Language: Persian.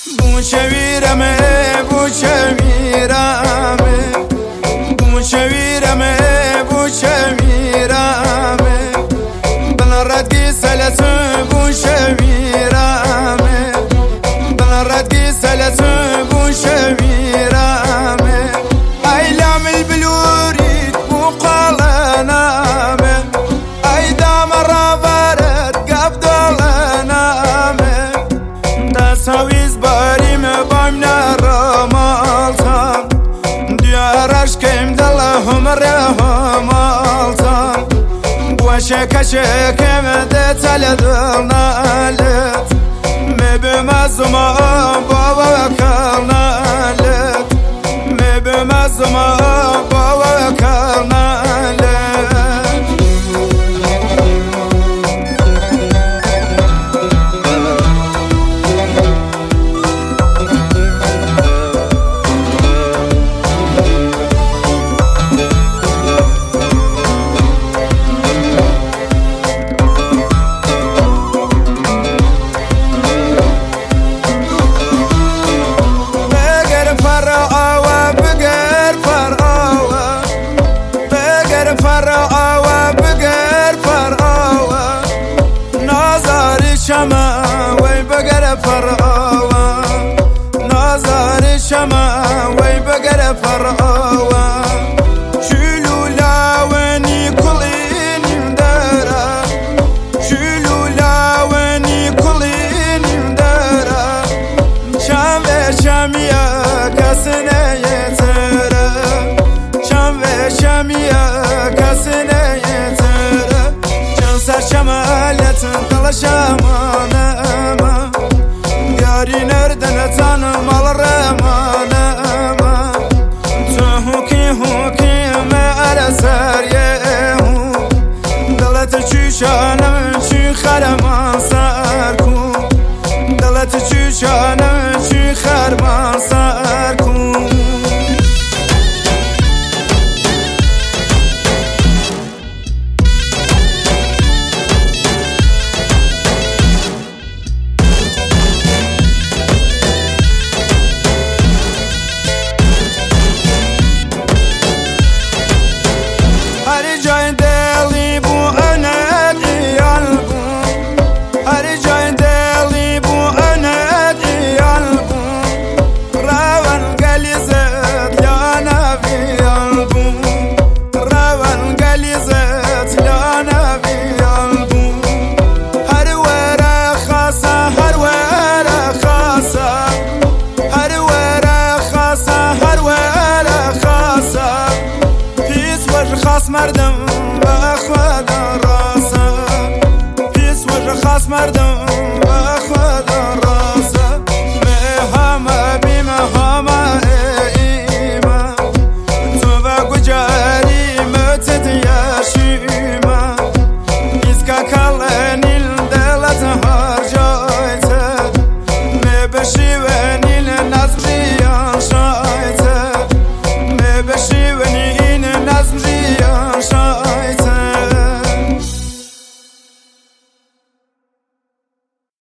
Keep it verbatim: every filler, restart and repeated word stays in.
بو شویرمه بو شویرمه بو شویرمه بو شویرمه بنا ردگی سلسه بو شویرمه بنا ردگی سلسه بو شویرمه ایلام البلورید بو قالنامه ای دام رابرد قبدالنامه دستاویز باریم بام نرمالتان دیارش کم دلهم رحمالتان بوشک شکم دتل دلنالت مبمزما بابا کلنالت مبمزما بابا کلنالت شما وی بگر فراوا نظر شما وی بگر فراوا شلولا ونی کلین دارا شلولا ونی کلین دارا شام و شامیا کسنه یتره شام و شامیا کسنه یتره جان سر شمالت شمانه ما یاری نردن تنم الرمانه ما تو هوکی هوکی ما ارسریه دلت چوشانم چی خرمان سر کن دلت چوشانم چی خرمان سر کن خاص مردم و خدا راسا پیس وجه خاص مردم